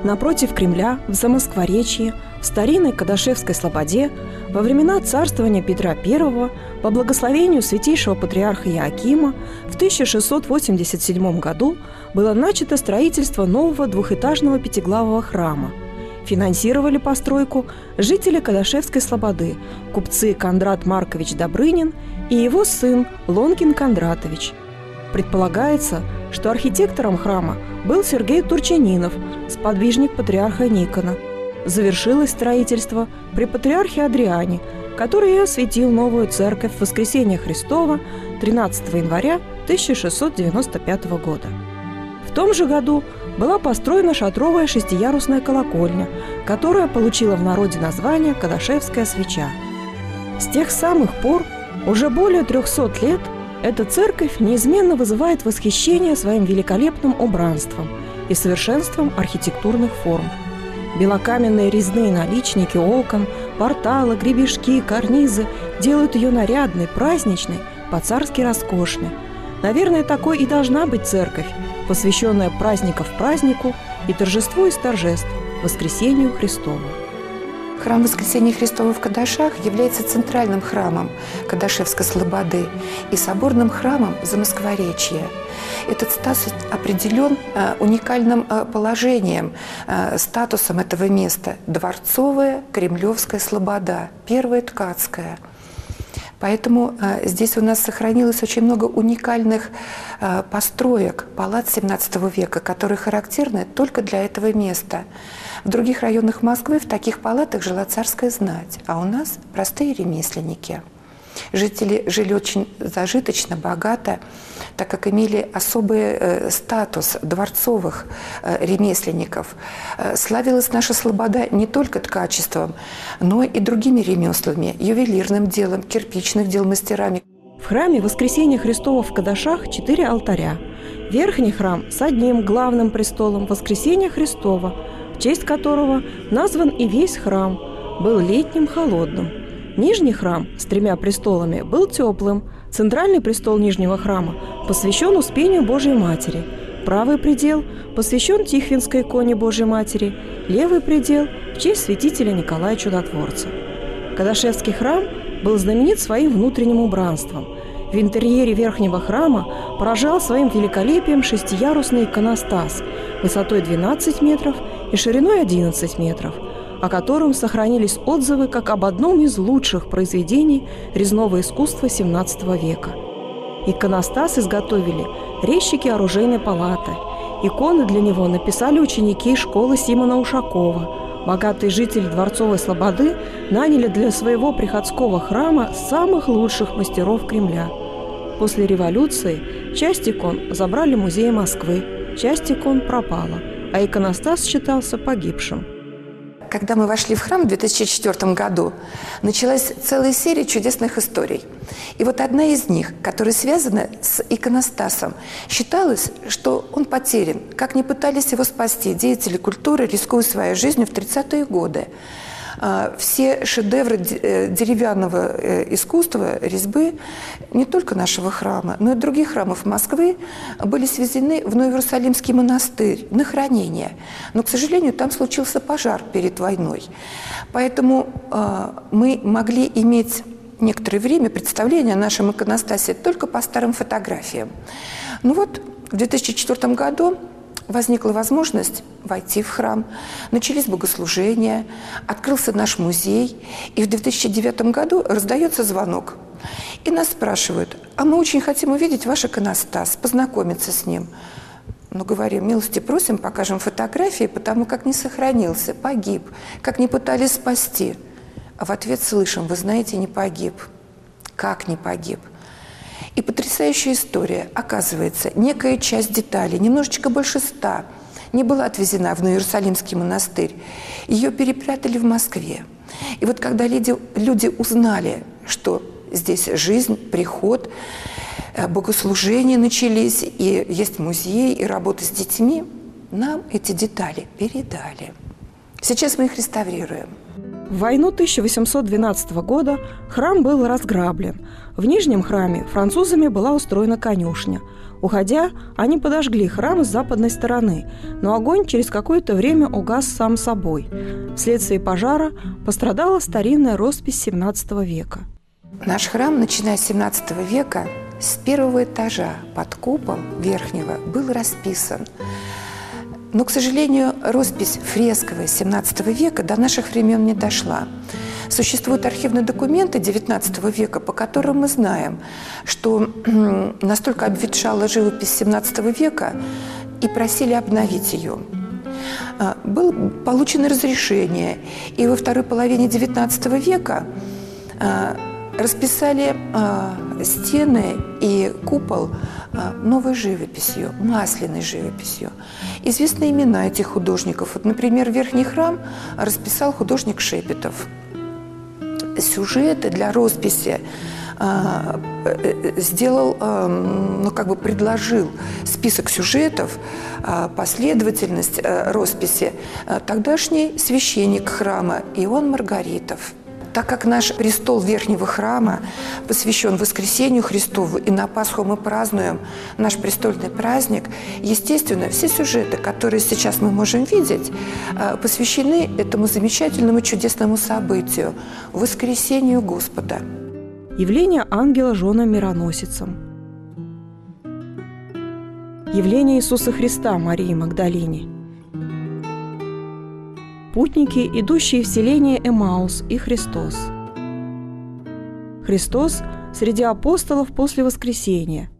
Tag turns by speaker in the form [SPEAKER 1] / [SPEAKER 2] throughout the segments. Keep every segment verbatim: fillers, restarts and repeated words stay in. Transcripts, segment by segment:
[SPEAKER 1] напротив Кремля, в Замоскворечье, в старинной Кадашевской слободе, во времена царствования Петра Первого, по благословению святейшего патриарха Иоакима, в тысяча шестьсот восемьдесят седьмом году было начато строительство нового двухэтажного пятиглавого храма. Финансировали постройку жители Кадашевской слободы, купцы Кондрат Маркович Добрынин и его сын Лонкин Кондратович. Предполагается, что архитектором храма был Сергей Турчининов, сподвижник патриарха Никона. Завершилось строительство при патриархе Адриане, который и осветил новую церковь Воскресения Христова тринадцатого января тысяча шестьсот девяносто пятого года. В том же году была построена шатровая шестиярусная колокольня, которая получила в народе название «Кадашевская свеча». С тех самых пор, уже более трехсот лет, эта церковь неизменно вызывает восхищение своим великолепным убранством и совершенством архитектурных форм. Белокаменные резные наличники окон, порталы, гребешки, карнизы делают ее нарядной, праздничной, по-царски роскошной. Наверное, такой и должна быть церковь, посвященная праздников празднику и торжеству из торжеств – Воскресению Христову.
[SPEAKER 2] Храм Воскресения Христова в Кадашах является центральным храмом Кадашевской слободы и соборным храмом Замоскворечья. Этот статус определен э, уникальным э, положением, э, статусом этого места – Дворцовая Кремлевская слобода, первая ткацкая. Поэтому э, здесь у нас сохранилось очень много уникальных э, построек, палат семнадцатого века, которые характерны только для этого места. В других районах Москвы в таких палатах жила царская знать, а у нас простые ремесленники. Жители жили очень зажиточно, богато, так как имели особый э, статус дворцовых э, ремесленников. Э, славилась наша слобода не только ткачеством, но и другими ремеслами, ювелирным делом, кирпичных дел мастерами.
[SPEAKER 1] В храме Воскресения Христова в Кадашах четыре алтаря. Верхний храм с одним главным престолом Воскресения Христова, в честь которого назван и весь храм, был летним холодным. Нижний храм с тремя престолами был теплым. Центральный престол Нижнего храма посвящен Успению Божьей Матери. Правый предел посвящен Тихвинской иконе Божьей Матери. Левый предел в честь святителя Николая Чудотворца. Кадашевский храм был знаменит своим внутренним убранством. В интерьере верхнего храма поражал своим великолепием шестиярусный иконостас высотой двенадцать метров и шириной одиннадцать метров, о котором сохранились отзывы как об одном из лучших произведений резного искусства семнадцатого века. Иконостас изготовили резчики оружейной палаты. Иконы для него написали ученики школы Симона Ушакова. Богатые жители Дворцовой слободы наняли для своего приходского храма самых лучших мастеров Кремля. После революции часть икон забрали в музей Москвы, часть икон пропала, а иконостас считался погибшим.
[SPEAKER 2] Когда мы вошли в храм в две тысячи четвёртом году, началась целая серия чудесных историй. И вот одна из них, которая связана с иконостасом, считалось, что он потерян. Как ни пытались его спасти деятели культуры, рискуя своей жизнью в тридцатые годы. Все шедевры деревянного искусства, резьбы не только нашего храма, но и других храмов Москвы были свезены в Новоиерусалимский монастырь на хранение. Но, к сожалению, там случился пожар перед войной. Поэтому мы могли иметь некоторое время представление о нашем иконостасе только по старым фотографиям. Ну вот, в две тысячи четвёртом году возникла возможность войти в храм, начались богослужения, открылся наш музей, и в две тысячи девятом году раздается звонок. И нас спрашивают: а мы очень хотим увидеть ваш иконостас, познакомиться с ним. Ну, говорим: милости просим, покажем фотографии, потому как не сохранился, погиб, как не пытались спасти. А в ответ слышим: вы знаете, не погиб. Как не погиб? И потрясающая история. Оказывается, некая часть деталей, немножечко больше ста, не была отвезена в Новоиерусалимский монастырь. Ее перепрятали в Москве. И вот когда люди, люди узнали, что здесь жизнь, приход, богослужения начались, и есть музей, и работа с детьми, нам эти детали передали. Сейчас мы их реставрируем.
[SPEAKER 1] В войну тысяча восемьсот двенадцатого года храм был разграблен. В Нижнем храме французами была устроена конюшня. Уходя, они подожгли храм с западной стороны, но огонь через какое-то время угас сам собой. Вследствие пожара пострадала старинная роспись семнадцатого века.
[SPEAKER 2] Наш храм, начиная с семнадцатого века, с первого этажа под купол верхнего был расписан. Но, к сожалению, роспись фресковая семнадцатого века до наших времен не дошла. Существуют архивные документы девятнадцатого века, по которым мы знаем, что настолько обветшала живопись семнадцатого века и просили обновить ее. Было получено разрешение, и во второй половине девятнадцатого века расписали стены и купол новой живописью, масляной живописью. Известны имена этих художников. Вот, например, Верхний храм расписал художник Шепетов. Сюжеты для росписи сделал, ну, как бы предложил список сюжетов, последовательность росписи тогдашний священник храма Иоанн Маргаритов. Так как наш престол Верхнего храма посвящен Воскресению Христову, и на Пасху мы празднуем наш престольный праздник, естественно, все сюжеты, которые сейчас мы можем видеть, посвящены этому замечательному чудесному событию – Воскресению Господа.
[SPEAKER 1] Явление ангела женам-мироносицам. Явление Иисуса Христа Марии Магдалине. Путники, идущие в селение Эмаус, и Христос. Христос среди апостолов после воскресения.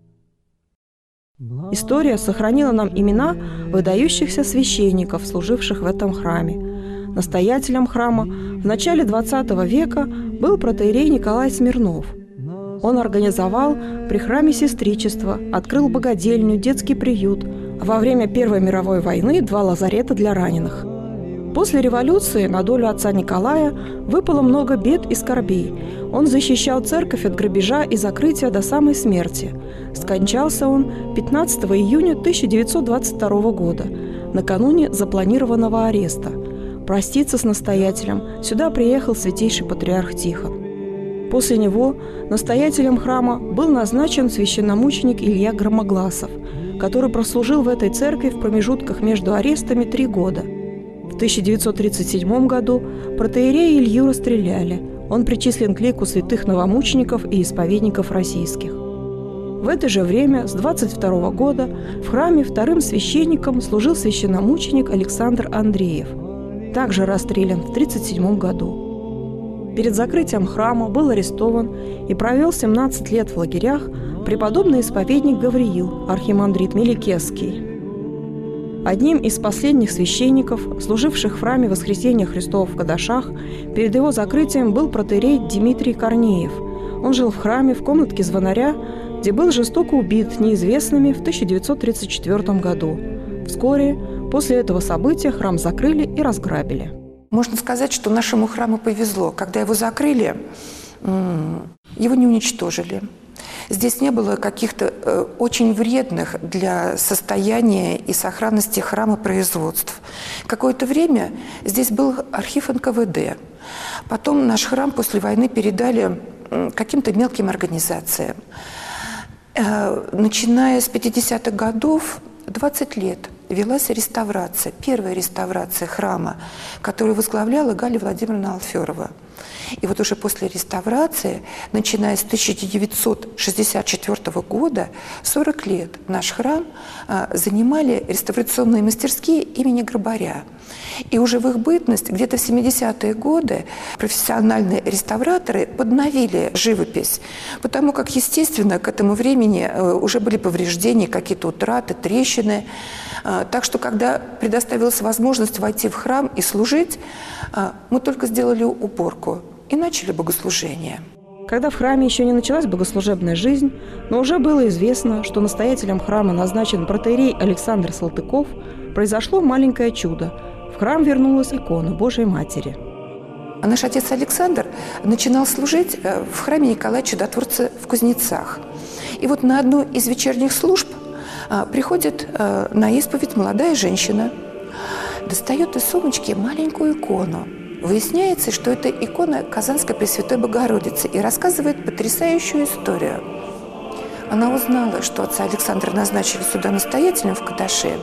[SPEAKER 1] История сохранила нам имена выдающихся священников, служивших в этом храме. Настоятелем храма в начале двадцатого века был протоиерей Николай Смирнов. Он организовал при храме сестричество, открыл богадельню, детский приют, а во время Первой мировой войны два лазарета для раненых. После революции на долю отца Николая выпало много бед и скорбей. Он защищал церковь от грабежа и закрытия до самой смерти. Скончался он пятнадцатого июня тысяча девятьсот двадцать второго года, накануне запланированного ареста. Проститься с настоятелем сюда приехал святейший патриарх Тихон. После него настоятелем храма был назначен священномученик Илья Громогласов, который прослужил в этой церкви в промежутках между арестами три года. В тысяча девятьсот тридцать седьмом году протоиерея Илью расстреляли. Он причислен к лику святых новомучеников и исповедников российских. В это же время, с двадцать второго года, в храме вторым священником служил священномученик Александр Андреев, также расстрелян в тридцать седьмом году. Перед закрытием храма был арестован и провел семнадцать лет в лагерях преподобный исповедник Гавриил, архимандрит Меликесский. Одним из последних священников, служивших в храме Воскресения Христова в Кадашах, перед его закрытием был протоиерей Дмитрий Корнеев. Он жил в храме в комнатке звонаря, где был жестоко убит неизвестными в тысяча девятьсот тридцать четвёртом году. Вскоре после этого события храм закрыли и разграбили.
[SPEAKER 2] Можно сказать, что нашему храму повезло. Когда его закрыли, его не уничтожили. Здесь не было каких-то э, очень вредных для состояния и сохранности храма производств. Какое-то время здесь был архив эн ка вэ дэ. Потом наш храм после войны передали э, каким-то мелким организациям. Э, начиная с пятидесятых годов, двадцать лет велась реставрация, первая реставрация храма, которую возглавляла Галя Владимировна Алферова. И вот уже после реставрации, начиная с тысяча девятьсот шестьдесят четвёртого года, сорок лет наш храм а, занимали реставрационные мастерские имени Грабаря. И уже в их бытность, где-то в семидесятые годы, профессиональные реставраторы подновили живопись, потому как, естественно, к этому времени уже были повреждения, какие-то утраты, трещины. Так что, когда предоставилась возможность войти в храм и служить, мы только сделали уборку и начали богослужение.
[SPEAKER 1] Когда в храме еще не началась богослужебная жизнь, но уже было известно, что настоятелем храма назначен протоиерей Александр Салтыков, произошло маленькое чудо. В храм вернулась икона Божией Матери.
[SPEAKER 2] Наш отец Александр начинал служить в храме Николая Чудотворца в Кузнецах. И вот на одну из вечерних служб приходит на исповедь молодая женщина, достает из сумочки маленькую икону выясняется, что это икона Казанской Пресвятой Богородицы и рассказывает потрясающую историю. Она узнала, что отца Александра назначили сюда настоятелем в Кадаше,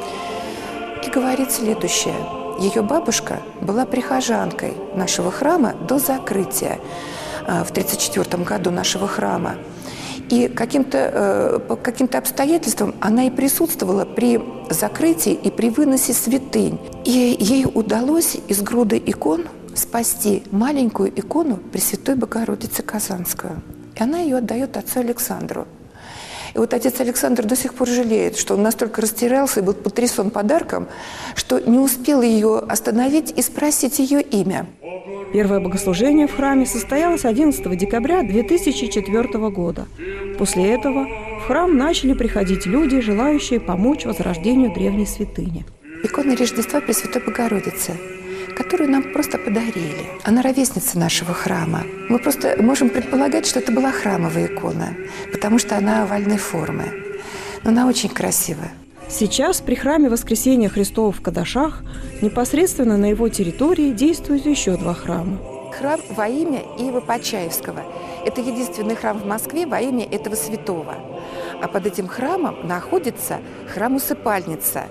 [SPEAKER 2] и говорит следующее. Ее бабушка была прихожанкой нашего храма до закрытия в тридцать четвёртом году нашего храма. И каким-то, по каким-то обстоятельствам она и присутствовала при закрытии и при выносе святынь. И ей удалось из груды икон спасти маленькую икону Пресвятой Богородицы Казанскую. И она ее отдает отцу Александру. И вот отец Александр до сих пор жалеет, что он настолько растерялся и был потрясен подарком, что не успел ее остановить и спросить ее имя.
[SPEAKER 1] Первое богослужение в храме состоялось одиннадцатого декабря две тысячи четвёртого года. После этого в храм начали приходить люди, желающие помочь возрождению древней святыни.
[SPEAKER 2] Икона Рождества Пресвятой Богородицы, которую нам просто подарили. Она ровесница нашего храма. Мы просто можем предполагать, что это была храмовая икона, потому что она овальной формы. Но она очень красивая.
[SPEAKER 1] Сейчас при храме Воскресения Христова в Кадашах непосредственно на его территории действуют еще два храма.
[SPEAKER 2] Храм во имя Иова Почаевского. Это единственный храм в Москве во имя этого святого. А под этим храмом находится храм-усыпальница.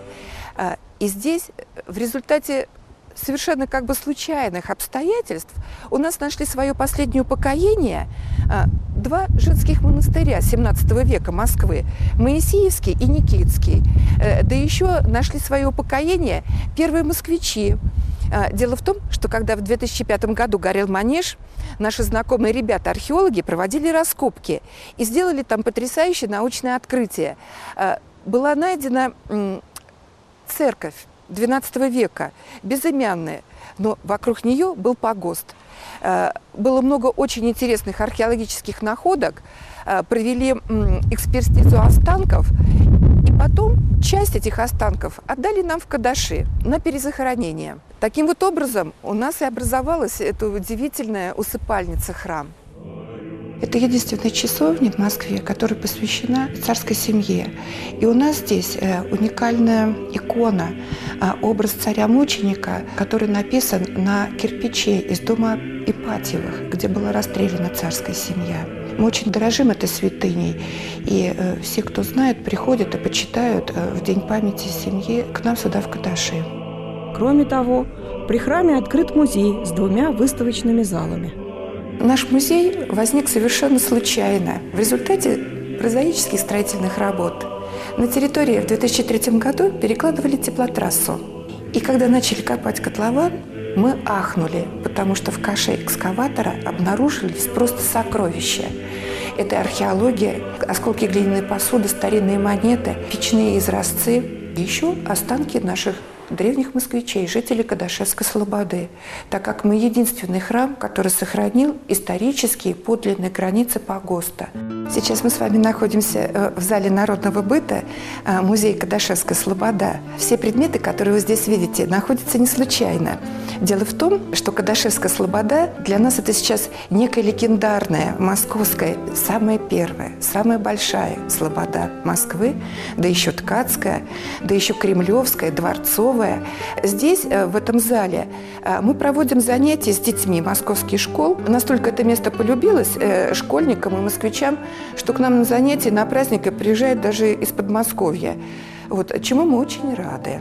[SPEAKER 2] И здесь в результате совершенно как бы случайных обстоятельств у нас нашли свое последнее упокоение два женских монастыря семнадцатого века Москвы, Моисеевский и Никитский. Да еще нашли свое упокоение первые москвичи. Дело в том, что когда в две тысячи пятом году горел Манеж, наши знакомые ребята-археологи проводили раскопки и сделали там потрясающее научное открытие. Была найдена церковь двенадцатого века, безымянная, но вокруг нее был погост. Было много очень интересных археологических находок, провели экспертизу останков, и потом часть этих останков отдали нам в Кадаши на перезахоронение. Таким вот образом у нас и образовалась эта удивительная усыпальница-храм. Это единственная часовня в Москве, которая посвящена царской семье. И у нас здесь уникальная икона, образ царя-мученика, который написан на кирпиче из дома Ипатьевых, где была расстреляна царская семья. Мы очень дорожим этой святыней, и все, кто знает, приходят и почитают в День памяти семьи к нам сюда в Кадаши.
[SPEAKER 1] Кроме того, при храме открыт музей с двумя выставочными залами.
[SPEAKER 2] Наш музей возник совершенно случайно, в результате прозаических строительных работ. На территории в две тысячи третьем году перекладывали теплотрассу. И когда начали копать котлован, мы ахнули, потому что в каше экскаватора обнаружились просто сокровища. Это археология, осколки глиняной посуды, старинные монеты, печные изразцы, и еще останки наших древних москвичей, жителей Кадашевской слободы, так как мы единственный храм, который сохранил исторические подлинные границы погоста. Сейчас мы с вами находимся в зале народного быта музея Кадашевская слобода. Все предметы, которые вы здесь видите, находятся не случайно. Дело в том, что Кадашевская слобода для нас это сейчас некая легендарная, московская, самая первая, самая большая слобода Москвы, да еще Ткацкая, да еще Кремлевская, Дворцовая. Здесь, в этом зале, мы проводим занятия с детьми московских школ. Настолько это место полюбилось школьникам и москвичам, что к нам на занятия, на праздники приезжают даже из Подмосковья. Вот, чему мы очень рады.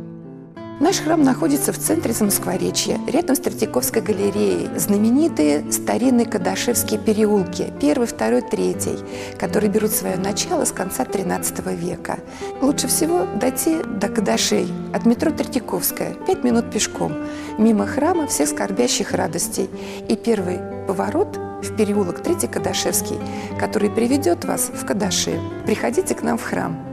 [SPEAKER 2] Наш храм находится в центре Замоскворечья, рядом с Третьяковской галереей. Знаменитые старинные Кадашевские переулки, первый, второй, третий, которые берут свое начало с конца тринадцатого века. Лучше всего дойти до Кадашей от метро Третьяковская, пять минут пешком, мимо храма всех скорбящих радостей. И первый поворот в переулок Третий Кадашевский, который приведет вас в Кадаши. Приходите к нам в храм.